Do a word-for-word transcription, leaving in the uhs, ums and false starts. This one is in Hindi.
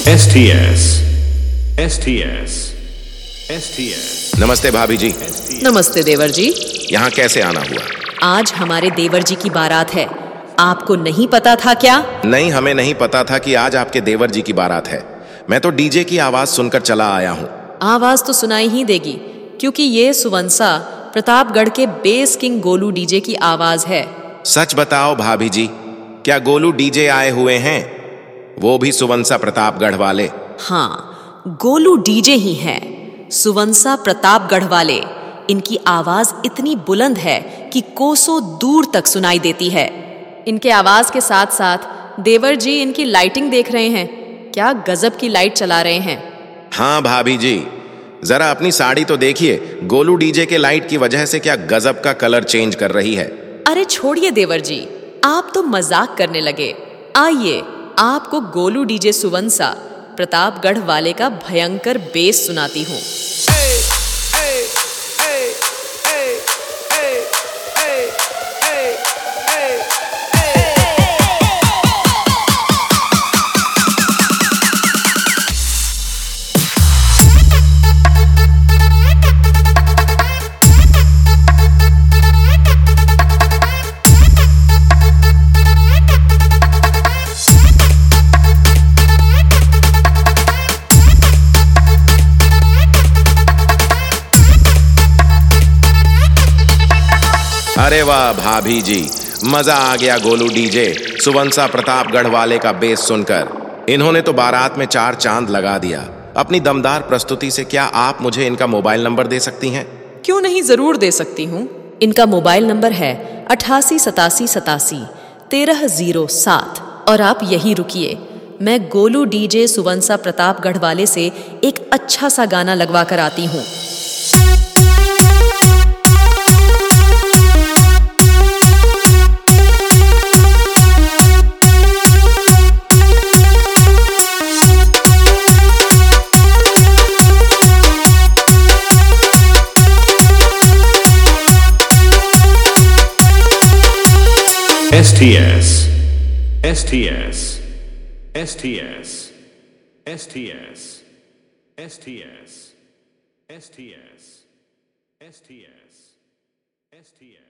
S T S S T S S T S. नमस्ते भाभी जी। नमस्ते देवर जी। यहाँ कैसे आना हुआ? आज हमारे देवर जी की बारात है, आपको नहीं पता था क्या? नहीं, हमें नहीं पता था कि आज आपके देवर जी की बारात है। मैं तो डीजे की आवाज सुनकर चला आया हूँ। आवाज तो सुनाई ही देगी, क्योंकि ये सुवंसा प्रतापगढ़ के बेस किंग गोलू डीजे की आवाज है। सच बताओ भाभी जी, क्या गोलू डीजे आए हुए हैं? वो भी सुवंसा प्रतापगढ़ वाले? हाँ, गोलू डीजे ही हैं, सुवंसा प्रतापगढ़ वाले। इनकी आवाज इतनी बुलंद है कि कोसों दूर तक सुनाई देती है। इनके आवाज के साथ साथ देवर जी इनकी लाइटिंग देख रहे हैं, क्या गजब की लाइट चला रहे हैं। हाँ भाभी जी, जरा अपनी साड़ी तो देखिए, गोलू डीजे के लाइट की वजह से क्या गजब का कलर चेंज कर रही है। अरे छोड़िए देवर जी, आप तो मजाक करने लगे। आइए आपको गोलू डीजे सुवंसा प्रतापगढ़ वाले का भयंकर बेस सुनाती हूँ। अरे वाह भाभी जी, मजा आ गया गोलू डीजे सुवंसा प्रतापगढ़ वाले का बेस सुनकर। इन्होंने तो बारात में चार चांद लगा दिया। अपनी दमदार प्रस्तुति से क्या आप मुझे इनका मोबाइल नंबर दे सकती हैं? क्यों नहीं, जरूर दे सकती हूँ। इनका मोबाइल नंबर है अठासी सतासी सतासी तेरह जीरो सात। और आप यही रुकिए, मैं गोलू डीजे सुवंसा प्रतापगढ़ वाले से एक अच्छा सा गाना लगवा कर आती हूँ। S T S S T S S T S S T S S T S S T S S T S S T S.